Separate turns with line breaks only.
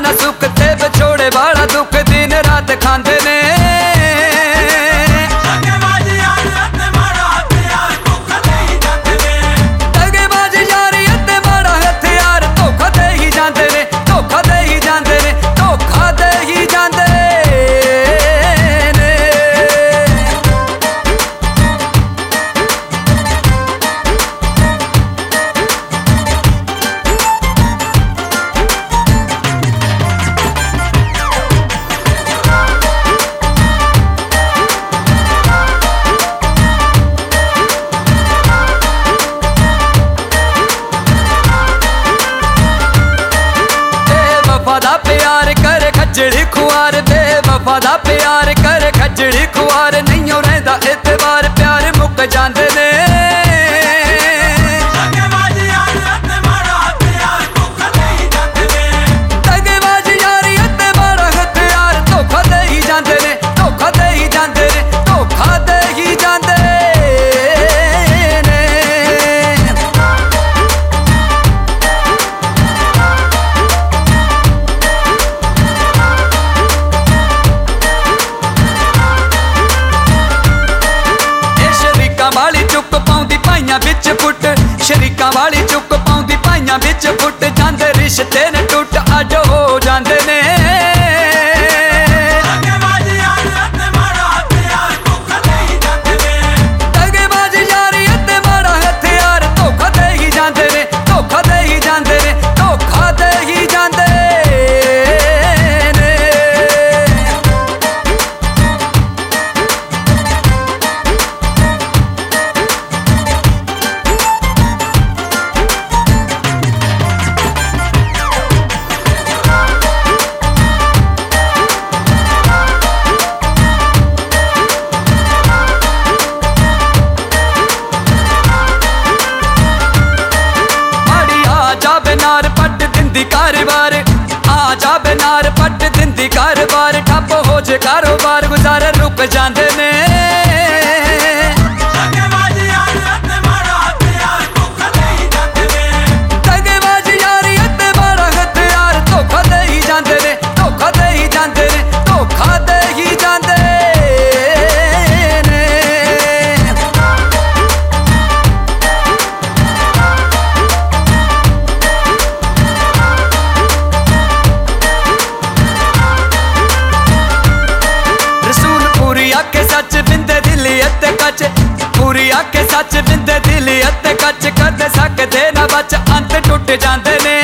वाला सुख ते विछोड़े वाला दुख दिन रात खांदे ने। खजड़ी खुआर बेवफा दा प्यार कर खजड़ी खुआर नहीं रहिंदा एतबार प्यार मुक जांदे ने। दगेबाज यारी अते माड़ा हथियार धोखा दे ही जांदे ने, धोखा दे ही जांदे ने, धोखा दे ही जांदे ने। वाली चुक पाउंदी भाइयां बिच फुट, शरीकां वाली चुक पाउंदी भाइयां बिच फुट, जांदे रिश्ते ने टुट अज हो जांदे ने। दगेबाज यारी अते माड़ा हथियार धोखा दे ही जांदे ने, धोखा दे ही जांदे ने, धोखा दे ही जांदे ने। नार पट दिंदी कारोबार आ जा बेनार पट दिंदी कारोबार ठप हो जे कारोबार गुजारे रुक जांदे ने। दगेबाज यारी अते माड़ा हथियार धोखा दे ही जांदे ने, धोखा दे ही जांदे ने, धोखा दे ही जांदे ने। पूरी आके सच बिंदे दिली अते कच, पूरी आके सच बिंदे दिली अते कच, कद सकदे ना बच अंत टुट जांदे ने।